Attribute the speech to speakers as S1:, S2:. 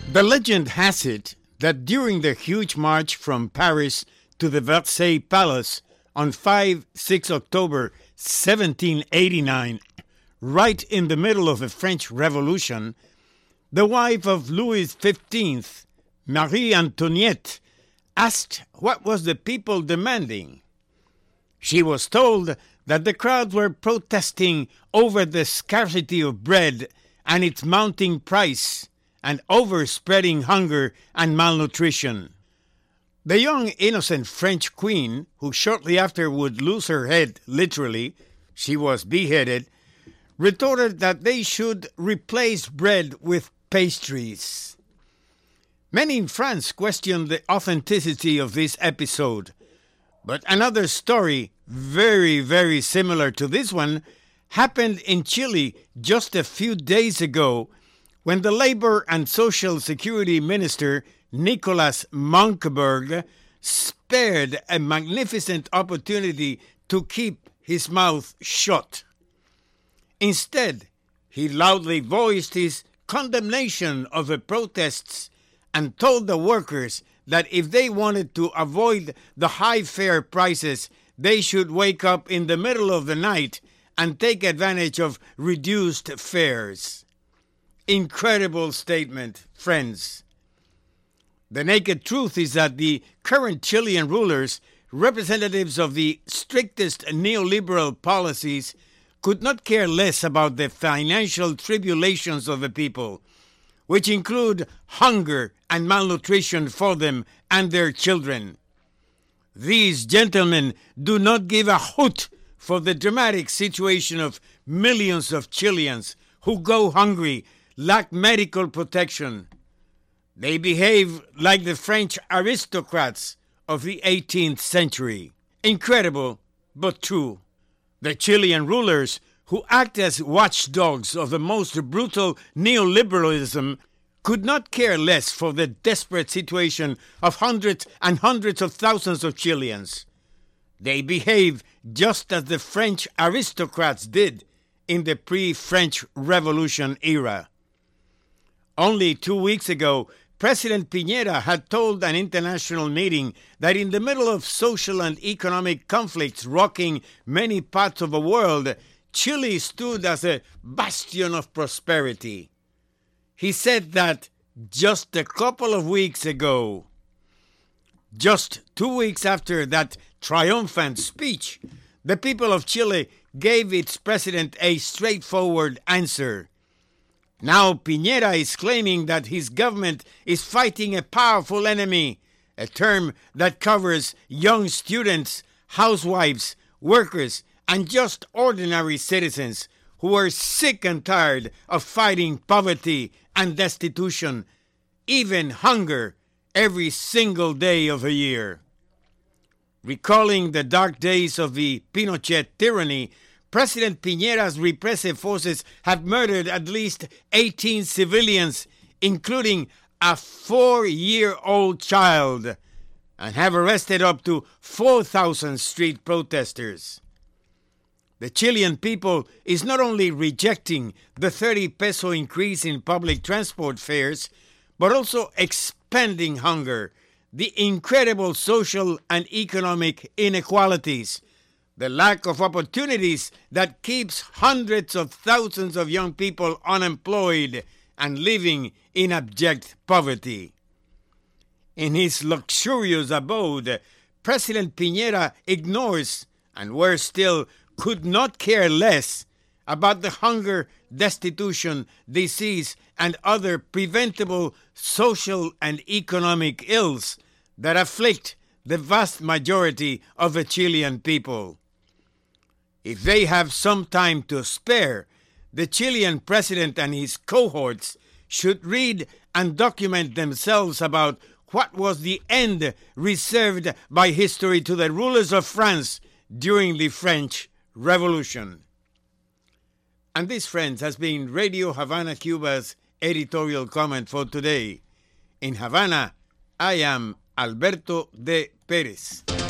S1: The legend has it that during the huge march from Paris to the Versailles Palace on 5-6 October 1789, right in the middle of the French Revolution, the wife of Louis XV, Marie Antoinette, asked what was the people demanding. She was told that the crowds were protesting over the scarcity of bread and its mounting price and overspreading hunger and malnutrition. The young innocent French queen, who shortly after would lose her head literally, she was beheaded, retorted that they should replace bread with pastries. Many in France questioned the authenticity of this episode, but another story, very, very similar to this one, happened in Chile just a few days ago when the Labor and Social Security Minister Nicolas Moncberg spared a magnificent opportunity to keep his mouth shut. Instead, he loudly voiced his condemnation of the protests and told the workers that if they wanted to avoid the high fare prices, they should wake up in the middle of the night and take advantage of reduced fares. Incredible statement, friends. The naked truth is that the current Chilean rulers, representatives of the strictest neoliberal policies, could not care less about the financial tribulations of the people, which include hunger and malnutrition for them and their children. These gentlemen do not give a hoot for the dramatic situation of millions of Chileans who go hungry, lack medical protection. They behave like the French aristocrats of the 18th century. Incredible, but true. The Chilean rulers, who act as watchdogs of the most brutal neoliberalism, could not care less for the desperate situation of hundreds and hundreds of thousands of Chileans. They behave just as the French aristocrats did in the pre-French Revolution era. Only 2 weeks ago, President Piñera had told an international meeting that in the middle of social and economic conflicts rocking many parts of the world, Chile stood as a bastion of prosperity. He said that just a couple of weeks ago. Just 2 weeks after that triumphant speech, the people of Chile gave its president a straightforward answer. Now Piñera is claiming that his government is fighting a powerful enemy, a term that covers young students, housewives, workers, and just ordinary citizens who are sick and tired of fighting poverty and destitution, even hunger, every single day of the year. Recalling the dark days of the Pinochet tyranny, President Piñera's repressive forces have murdered at least 18 civilians, including a 4-year-old child, and have arrested up to 4,000 street protesters. The Chilean people is not only rejecting the 30 peso increase in public transport fares, but also expanding hunger, the incredible social and economic inequalities, the lack of opportunities that keeps hundreds of thousands of young people unemployed and living in abject poverty. In his luxurious abode, President Piñera ignores, and worse still, could not care less about the hunger, destitution, disease, and other preventable social and economic ills that afflict the vast majority of the Chilean people. If they have some time to spare, the Chilean president and his cohorts should read and document themselves about what was the end reserved by history to the rulers of France during the French Revolution. And this, friends, has been Radio Havana, Cuba's editorial comment for today. In Havana, I am Alberto de Pérez.